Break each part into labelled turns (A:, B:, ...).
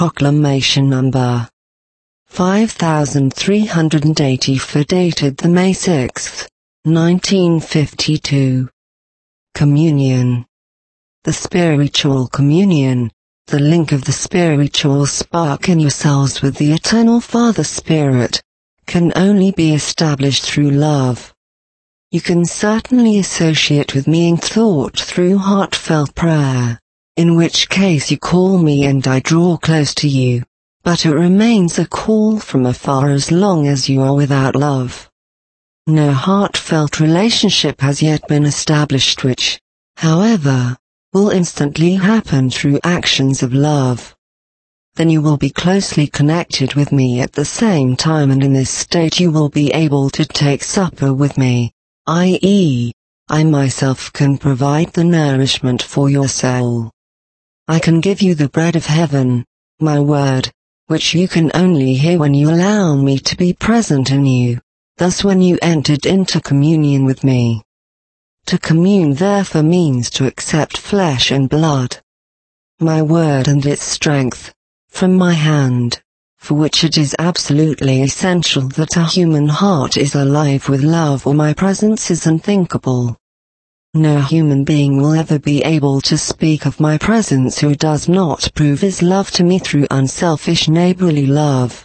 A: Proclamation Number 5384 dated the May 6, 1952. Communion. The spiritual communion, the link of the spiritual spark in yourselves with the Eternal Father Spirit, can only be established through love. You can certainly associate with me in thought through heartfelt prayer, in which case you call me and I draw close to you, but it remains a call from afar as long as you are without love. No heartfelt relationship has yet been established which, however, will instantly happen through actions of love. Then you will be closely connected with me at the same time, and in this state you will be able to take supper with me, i.e., I myself can provide the nourishment for your soul. I can give you the bread of heaven, my word, which you can only hear when you allow me to be present in you, thus when you entered into communion with me. To commune therefore means to accept flesh and blood, my word and its strength, from my hand, for which it is absolutely essential that a human heart is alive with love, or my presence is unthinkable. No human being will ever be able to speak of my presence who does not prove his love to me through unselfish neighborly love.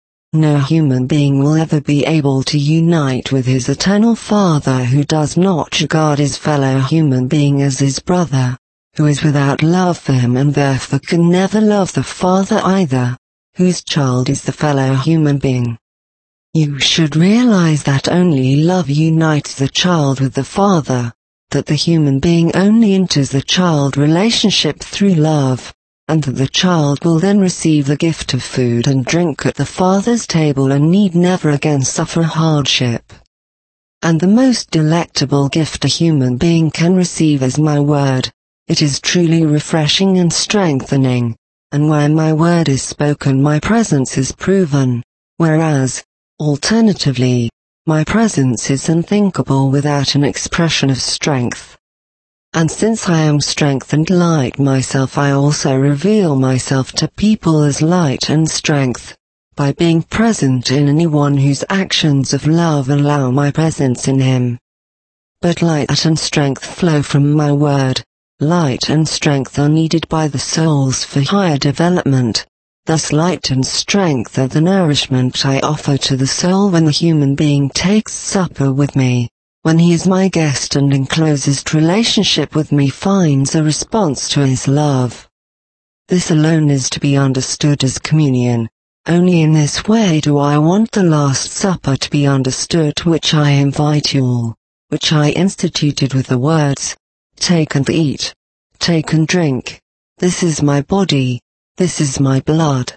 A: No human being will ever be able to unite with his Eternal Father who does not regard his fellow human being as his brother, who is without love for him and therefore can never love the Father either, whose child is the fellow human being. You should realize that only love unites the child with the Father, that the human being only enters the child relationship through love, and that the child will then receive the gift of food and drink at the Father's table and need never again suffer hardship. And the most delectable gift a human being can receive is my word. It is truly refreshing and strengthening, and where my word is spoken my presence is proven, whereas, alternatively, my presence is unthinkable without an expression of strength. And since I am strength and light myself, I also reveal myself to people as light and strength, by being present in anyone whose actions of love allow my presence in him. But light and strength flow from my word. Light and strength are needed by the souls for higher development. Thus light and strength are the nourishment I offer to the soul when the human being takes supper with me. When he is my guest and in closest relationship with me finds a response to his love. This alone is to be understood as communion. Only in this way do I want the Last Supper to be understood, which I invite you all, which I instituted with the words, take and eat, take and drink, this is my body, this is my blood.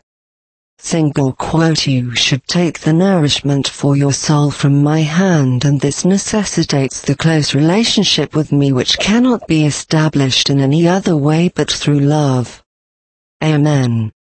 A: Single quote: you should take the nourishment for your soul from my hand, and this necessitates the close relationship with me which cannot be established in any other way but through love. Amen.